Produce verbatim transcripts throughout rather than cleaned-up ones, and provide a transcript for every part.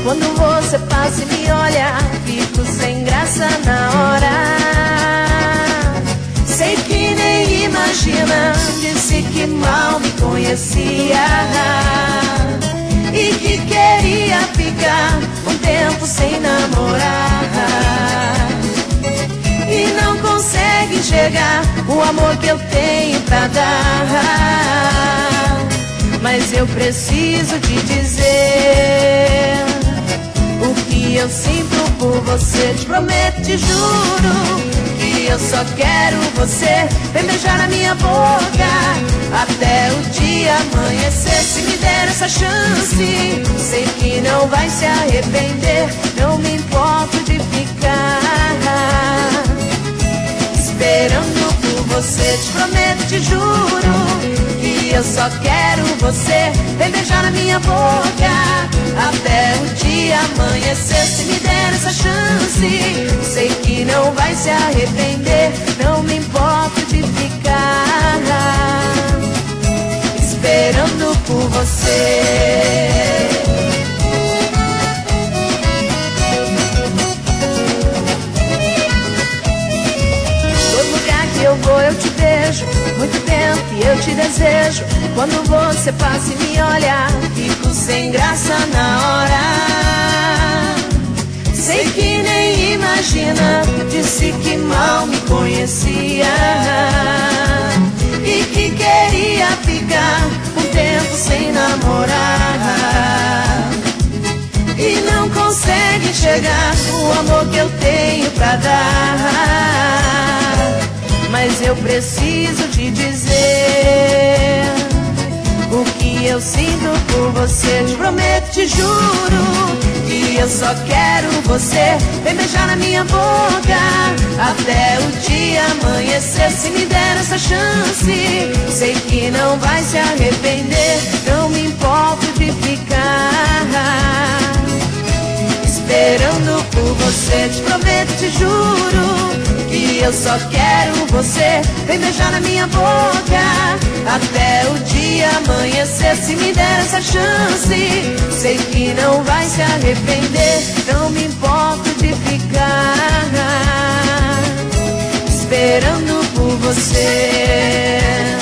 Quando você passa e me olha, fico sem graça na hora. Sei que nem imagina, disse que mal me conhecia e que queria ficar um tempo sem namorar. E não consegue enxergar o amor que eu tenho pra dar. Mas eu preciso te dizer o que eu sinto por você. Te prometo, te juro, que eu só quero você. Vem beijar na minha boca até o dia amanhecer. Se me der essa chance, sei que não vai se arrepender. Não me importo de ficar esperando por você. Te prometo, te juro, que eu só quero você. Vem beijar na minha boca até o dia amanhecer. Se me der essa chance, sei que não vai se arrepender. Não me importo de ficar esperando por você. Eu vou, eu te vejo, muito tempo que eu te desejo. Quando você passa e me olha, fico sem graça na hora. Sei que nem imagina, disse que mal me conhecia e que queria ficar um tempo sem namorar. E não consegue enxergar o amor que eu tenho pra dar. Mas eu preciso te dizer o que eu sinto por você. Te prometo, te juro, que eu só quero você. Vem beijar na minha boca até o dia amanhecer. Se me der essa chance, sei que não vai se arrepender. Não me importo de ficar esperando por você. Te prometo, te juro, que eu só quero você. Vem beijar na minha boca até o dia amanhecer. Se me der essa chance, sei que não vai se arrepender. Não me importo de ficar esperando por você.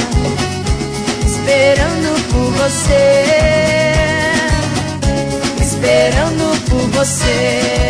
Esperando por você. Esperando por você.